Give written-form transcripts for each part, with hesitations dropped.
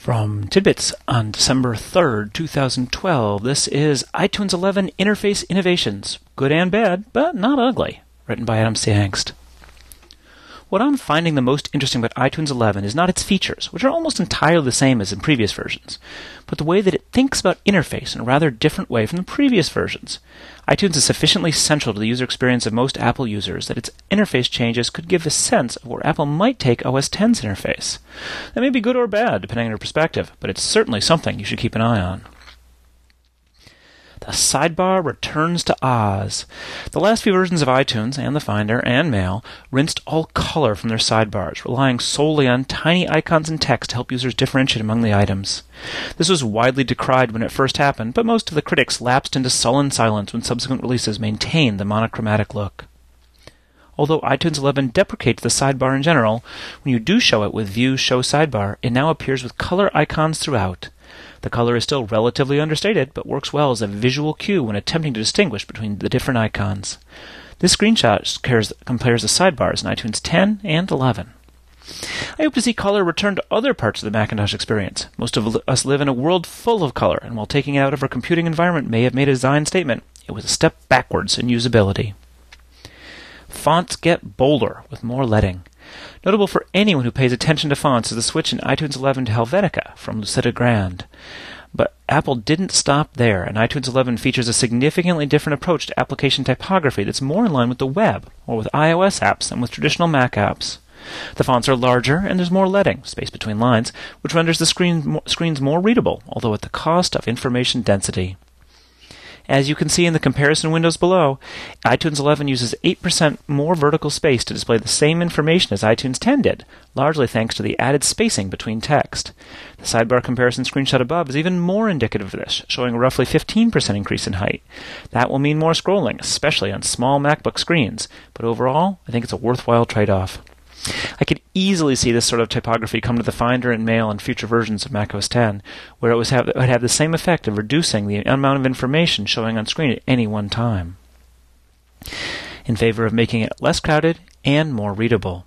From Tidbits on December 3rd, 2012, this is iTunes 11 Interface Innovations. Good and bad, but not ugly. Written by Adam C. Angst. What I'm finding the most interesting about iTunes 11 is not its features, which are almost entirely the same as in previous versions, but the way that it thinks about interface in a rather different way from the previous versions. iTunes is sufficiently central to the user experience of most Apple users that its interface changes could give a sense of where Apple might take OS X's interface. That may be good or bad, depending on your perspective, but it's certainly something you should keep an eye on. The sidebar returns to Oz. The last few versions of iTunes and the Finder and Mail rinsed all color from their sidebars, relying solely on tiny icons and text to help users differentiate among the items. This was widely decried when it first happened, but most of the critics lapsed into sullen silence when subsequent releases maintained the monochromatic look. Although iTunes 11 deprecates the sidebar in general, when you do show it with View Show Sidebar, it now appears with color icons throughout. The color is still relatively understated, but works well as a visual cue when attempting to distinguish between the different icons. This screenshot compares the sidebars in iTunes 10 and 11. I hope to see color return to other parts of the Macintosh experience. Most of us live in a world full of color, and while taking it out of our computing environment may have made a design statement, it was a step backwards in usability. Fonts get bolder with more leading. Notable for anyone who pays attention to fonts is the switch in iTunes 11 to Helvetica from Lucida Grand. But Apple didn't stop there, and iTunes 11 features a significantly different approach to application typography that's more in line with the web, or with iOS apps, than with traditional Mac apps. The fonts are larger, and there's more leading, space between lines, which renders the screens more readable, although at the cost of information density. As you can see in the comparison windows below, iTunes 11 uses 8% more vertical space to display the same information as iTunes 10 did, largely thanks to the added spacing between text. The sidebar comparison screenshot above is even more indicative of this, showing a roughly 15% increase in height. That will mean more scrolling, especially on small MacBook screens, but overall, I think it's a worthwhile trade-off. I could easily see this sort of typography come to the Finder and Mail in future versions of macOS 10, where it would have the same effect of reducing the amount of information showing on screen at any one time, in favor of making it less crowded and more readable.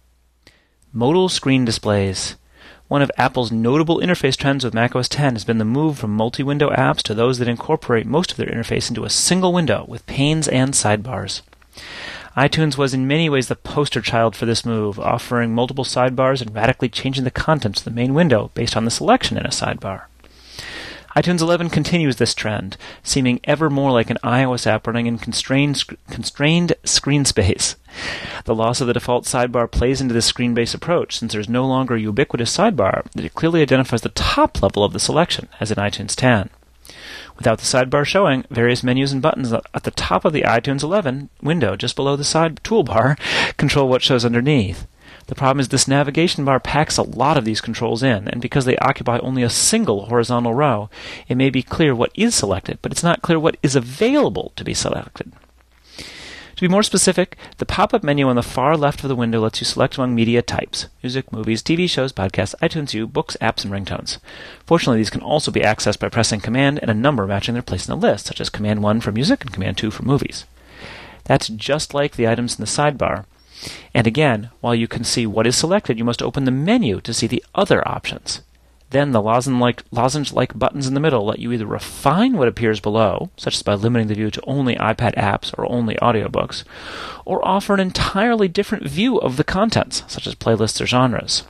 Modal screen displays. One of Apple's notable interface trends with macOS 10 has been the move from multi-window apps to those that incorporate most of their interface into a single window with panes and sidebars. iTunes was in many ways the poster child for this move, offering multiple sidebars and radically changing the contents of the main window based on the selection in a sidebar. iTunes 11 continues this trend, seeming ever more like an iOS app running in constrained screen space. The loss of the default sidebar plays into this screen-based approach, since there's no longer a ubiquitous sidebar that clearly identifies the top level of the selection, as in iTunes 10. Without the sidebar showing, various menus and buttons at the top of the iTunes 11 window, just below the side toolbar, control what shows underneath. The problem is this navigation bar packs a lot of these controls in, and because they occupy only a single horizontal row, it may be clear what is selected, but it's not clear what is available to be selected. To be more specific, the pop-up menu on the far left of the window lets you select among media types: music, movies, TV shows, podcasts, iTunes U, books, apps, and ringtones. Fortunately, these can also be accessed by pressing Command and a number matching their place in the list, such as Command 1 for music and Command 2 for movies. That's just like the items in the sidebar. And again, while you can see what is selected, you must open the menu to see the other options. Then the lozenge-like buttons in the middle let you either refine what appears below, such as by limiting the view to only iPad apps or only audiobooks, or offer an entirely different view of the contents, such as playlists or genres.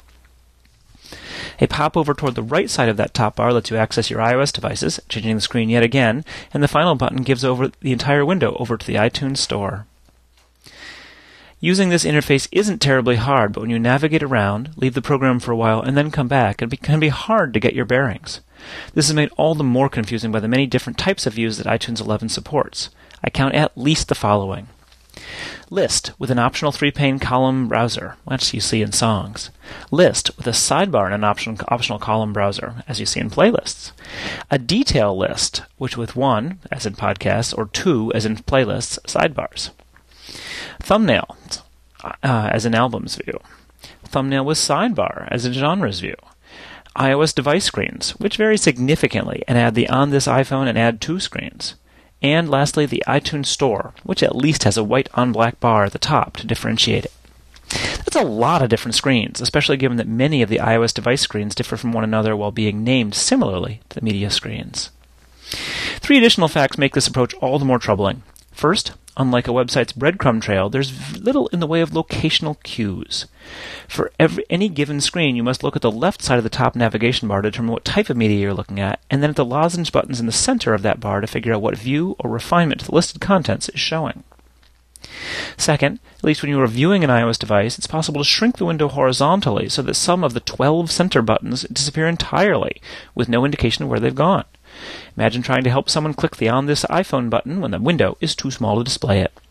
A pop-over toward the right side of that top bar lets you access your iOS devices, changing the screen yet again, and the final button gives over the entire window over to the iTunes Store. Using this interface isn't terribly hard, but when you navigate around, leave the program for a while, and then come back, it can be hard to get your bearings. This is made all the more confusing by the many different types of views that iTunes 11 supports. I count at least the following. List, with an optional 3-pane column browser, which you see in Songs. List, with a sidebar and an optional column browser, as you see in Playlists. A detail list, which with 1, as in Podcasts, or 2, as in Playlists, sidebars. Thumbnail, as in Albums view. Thumbnail with sidebar, as in Genres view. iOS device screens, which vary significantly and add the On This iPhone and Add To screens. And lastly, the iTunes Store, which at least has a white on black bar at the top to differentiate it. That's a lot of different screens, especially given that many of the iOS device screens differ from one another while being named similarly to the media screens. 3 additional facts make this approach all the more troubling. First, unlike a website's breadcrumb trail, there's little in the way of locational cues. For any given screen, you must look at the left side of the top navigation bar to determine what type of media you're looking at, and then at the lozenge buttons in the center of that bar to figure out what view or refinement to the listed contents is showing. Second, at least when you are viewing an iOS device, it's possible to shrink the window horizontally so that some of the 12 center buttons disappear entirely, with no indication of where they've gone. Imagine trying to help someone click the On This iPhone button when the window is too small to display it.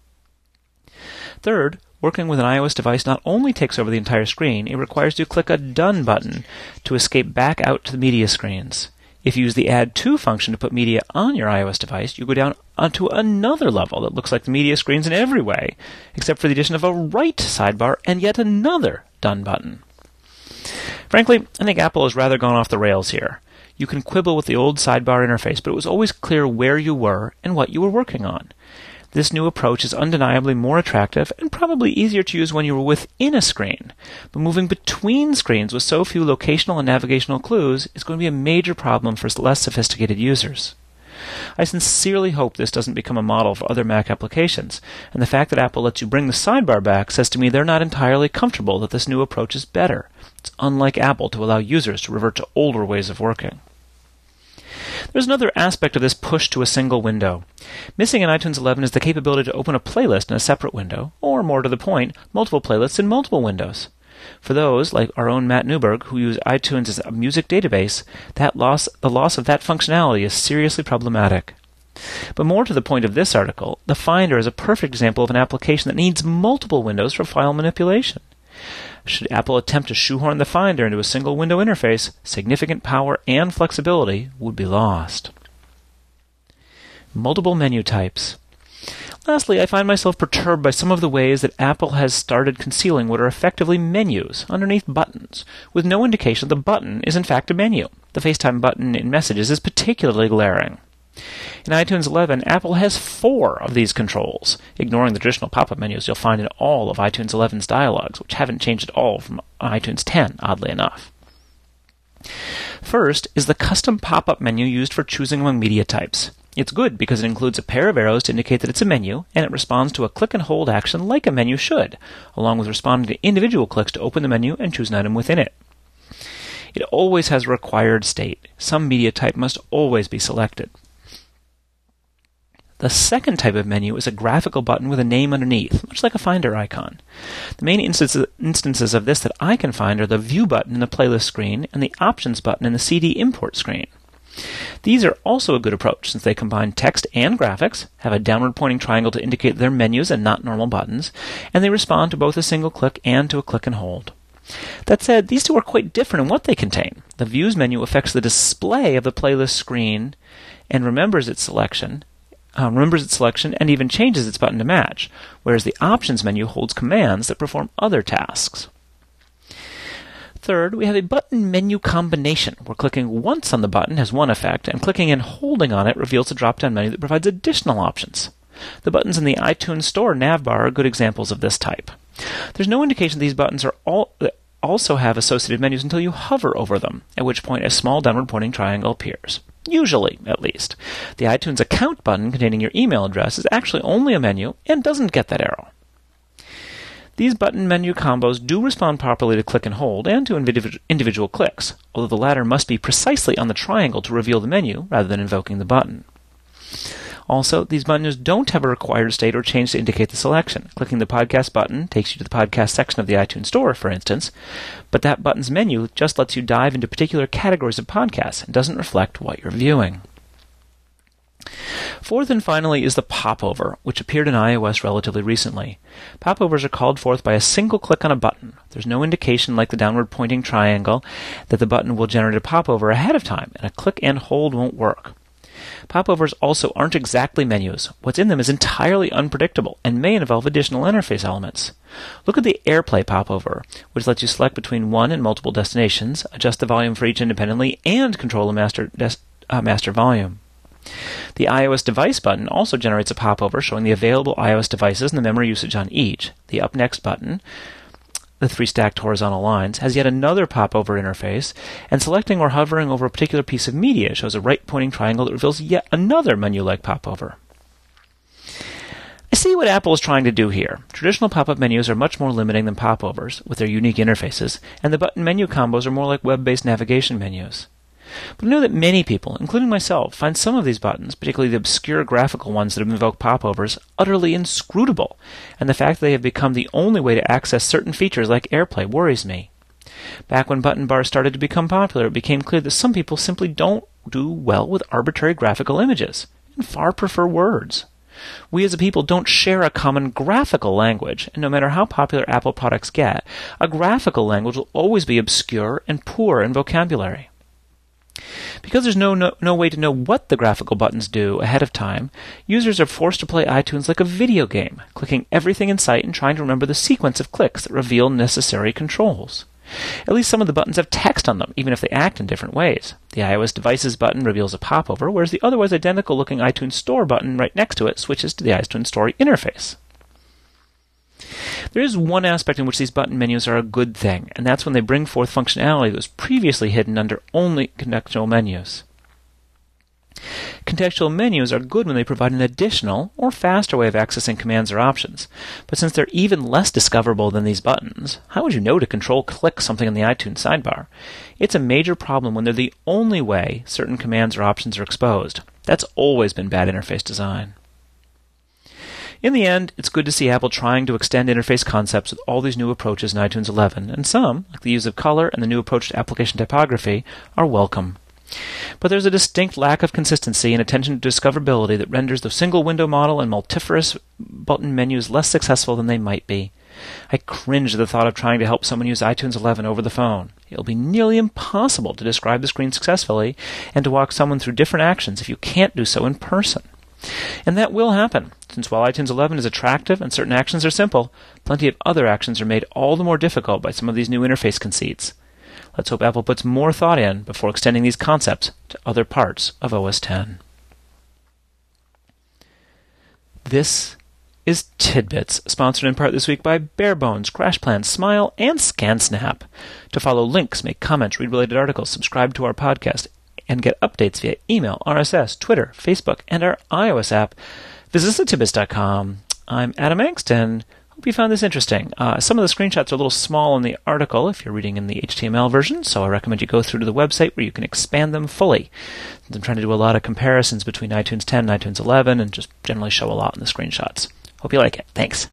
Third, working with an iOS device not only takes over the entire screen, it requires you to click a Done button to escape back out to the media screens. If you use the Add To function to put media on your iOS device, you go down onto another level that looks like the media screens in every way, except for the addition of a right sidebar and yet another Done button. Frankly, I think Apple has rather gone off the rails here. You can quibble with the old sidebar interface, but it was always clear where you were and what you were working on. This new approach is undeniably more attractive and probably easier to use when you were within a screen, but moving between screens with so few locational and navigational clues is going to be a major problem for less sophisticated users. I sincerely hope this doesn't become a model for other Mac applications, and the fact that Apple lets you bring the sidebar back says to me they're not entirely comfortable that this new approach is better. It's unlike Apple to allow users to revert to older ways of working. There's another aspect of this push to a single window. Missing in iTunes 11 is the capability to open a playlist in a separate window, or more to the point, multiple playlists in multiple windows. For those, like our own Matt Newberg, who use iTunes as a music database, the loss of that functionality is seriously problematic. But more to the point of this article, the Finder is a perfect example of an application that needs multiple windows for file manipulation. Should Apple attempt to shoehorn the Finder into a single window interface, significant power and flexibility would be lost. Multiple menu types. Lastly, I find myself perturbed by some of the ways that Apple has started concealing what are effectively menus underneath buttons, with no indication that the button is in fact a menu. The FaceTime button in Messages is particularly glaring. In iTunes 11, Apple has 4 of these controls, ignoring the traditional pop-up menus you'll find in all of iTunes 11's dialogues, which haven't changed at all from iTunes 10, oddly enough. First is the custom pop-up menu used for choosing among media types. It's good because it includes a pair of arrows to indicate that it's a menu, and it responds to a click and hold action like a menu should, along with responding to individual clicks to open the menu and choose an item within it. It always has a required state. Some media type must always be selected. The second type of menu is a graphical button with a name underneath, much like a Finder icon. The main instances of this that I can find are the View button in the playlist screen and the Options button in the CD import screen. These are also a good approach since they combine text and graphics, have a downward pointing triangle to indicate they're menus and not normal buttons, and they respond to both a single click and to a click and hold. That said, these two are quite different in what they contain. The Views menu affects the display of the playlist screen and remembers its selection and even changes its button to match, whereas the Options menu holds commands that perform other tasks. Third, we have a button menu combination, where clicking once on the button has one effect, and clicking and holding on it reveals a drop-down menu that provides additional options. The buttons in the iTunes Store navbar are good examples of this type. There's no indication these buttons are also have associated menus until you hover over them, at which point a small downward pointing triangle appears. Usually, at least. The iTunes Account button containing your email address is actually only a menu and doesn't get that arrow. These button menu combos do respond properly to click and hold and to individual clicks, although the latter must be precisely on the triangle to reveal the menu rather than invoking the button. Also, these menus don't have a required state or change to indicate the selection. Clicking the podcast button takes you to the podcast section of the iTunes Store, for instance, but that button's menu just lets you dive into particular categories of podcasts and doesn't reflect what you're viewing. Fourth and finally is the popover, which appeared in iOS relatively recently. Popovers are called forth by a single click on a button. There's no indication, like the downward pointing triangle, that the button will generate a popover ahead of time, and a click and hold won't work. Popovers also aren't exactly menus. What's in them is entirely unpredictable and may involve additional interface elements. Look at the AirPlay popover, which lets you select between one and multiple destinations, adjust the volume for each independently, and control a master volume. The iOS device button also generates a popover showing the available iOS devices and the memory usage on each. The Up Next button the 3 stacked horizontal lines, has yet another popover interface, and selecting or hovering over a particular piece of media shows a right-pointing triangle that reveals yet another menu-like popover. I see what Apple is trying to do here. Traditional pop-up menus are much more limiting than popovers, with their unique interfaces, and the button menu combos are more like web-based navigation menus. But I know that many people, including myself, find some of these buttons, particularly the obscure graphical ones that invoke popovers, utterly inscrutable, and the fact that they have become the only way to access certain features like AirPlay worries me. Back when button bars started to become popular, it became clear that some people simply don't do well with arbitrary graphical images, and far prefer words. We as a people don't share a common graphical language, and no matter how popular Apple products get, a graphical language will always be obscure and poor in vocabulary. Because there's no way to know what the graphical buttons do ahead of time, users are forced to play iTunes like a video game, clicking everything in sight and trying to remember the sequence of clicks that reveal necessary controls. At least some of the buttons have text on them, even if they act in different ways. The iOS Devices button reveals a popover, whereas the otherwise identical-looking iTunes Store button right next to it switches to the iTunes Store interface. There is one aspect in which these button menus are a good thing, and that's when they bring forth functionality that was previously hidden under only contextual menus. Contextual menus are good when they provide an additional or faster way of accessing commands or options, but since they're even less discoverable than these buttons, how would you know to control-click something in the iTunes sidebar? It's a major problem when they're the only way certain commands or options are exposed. That's always been bad interface design. In the end, it's good to see Apple trying to extend interface concepts with all these new approaches in iTunes 11, and some, like the use of color and the new approach to application typography, are welcome. But there's a distinct lack of consistency and attention to discoverability that renders the single-window model and multifarious button menus less successful than they might be. I cringe at the thought of trying to help someone use iTunes 11 over the phone. It'll be nearly impossible to describe the screen successfully and to walk someone through different actions if you can't do so in person. And that will happen, since while iTunes 11 is attractive and certain actions are simple, plenty of other actions are made all the more difficult by some of these new interface conceits. Let's hope Apple puts more thought in before extending these concepts to other parts of OS X. This is Tidbits, sponsored in part this week by Barebones, CrashPlan, Smile, and ScanSnap. To follow links, make comments, read related articles, subscribe to our podcast, and get updates via email, RSS, Twitter, Facebook, and our iOS app, visit us at tidbits.com. I'm Adam Angston. Hope you found this interesting. Some of the screenshots are a little small in the article if you're reading in the HTML version, so I recommend you go through to the website where you can expand them fully. I'm trying to do a lot of comparisons between iTunes 10 and iTunes 11 and just generally show a lot in the screenshots. Hope you like it. Thanks.